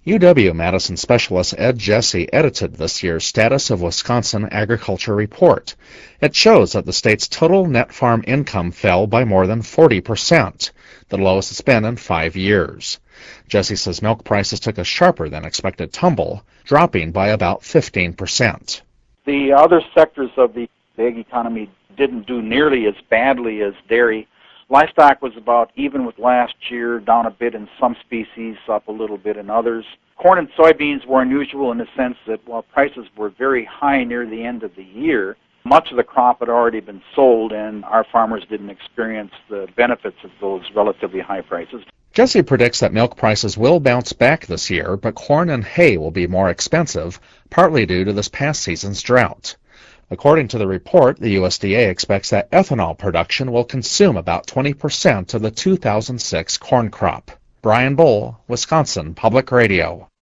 UW-Madison specialist Ed Jesse edited this year's Status of Wisconsin Agriculture Report. It shows that the state's total net farm income fell by more than 40%, the lowest it's been in 5 years. Jesse says milk prices took a sharper than expected tumble, dropping by about 15%. The other sectors of the egg economy didn't do nearly as badly as dairy. Livestock was about even with last year, down a bit in some species, up a little bit in others. Corn and soybeans were unusual in the sense that while prices were very high near the end of the year, much of the crop had already been sold and our farmers didn't experience the benefits of those relatively high prices. Jesse predicts that milk prices will bounce back this year, but corn and hay will be more expensive, partly due to this past season's drought. According to the report, the USDA expects that ethanol production will consume about 20% of the 2006 corn crop. Brian Bull, Wisconsin Public Radio.